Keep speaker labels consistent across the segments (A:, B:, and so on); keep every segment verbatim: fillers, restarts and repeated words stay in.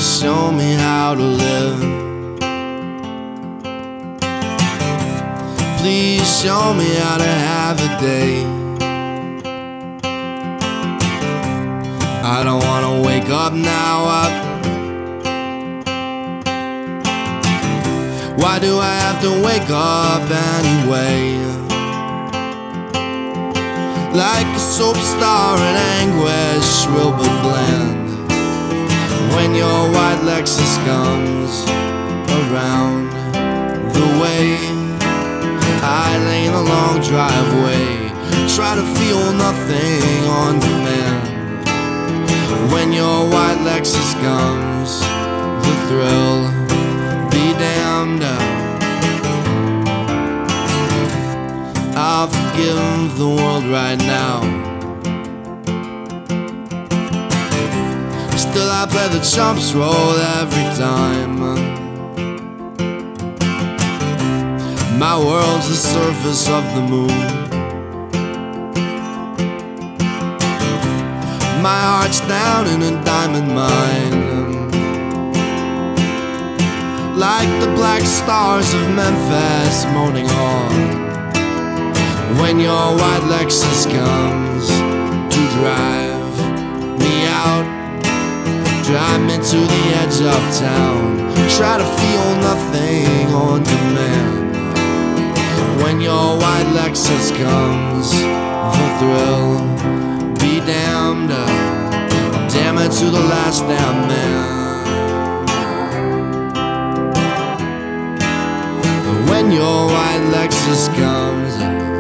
A: Please show me how to live. Please show me how to have a day. I don't wanna wake up now, up. Why do I have to wake up anyway? Like a soap star in anguish, shrill but bland. When your white Lexus comes around the way, I lay in a long driveway, try to feel nothing on demand. When your white Lexus comes, the thrill be damned. I'll forgive the world right now. Still I play the chumps roll every time. My world's the surface of the moon. My heart's down in a diamond mine, like the black stars of Memphis moaning on. When your white Lexus comes to drive me out, drive me to the edge of town, try to feel nothing on demand. When your white Lexus comes, the thrill be damned. Damn it to the last damn man. When your white Lexus comes,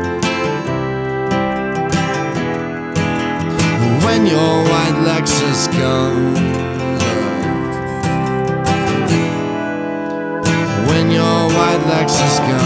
A: when your white Lexus comes, when your white Lexus comes.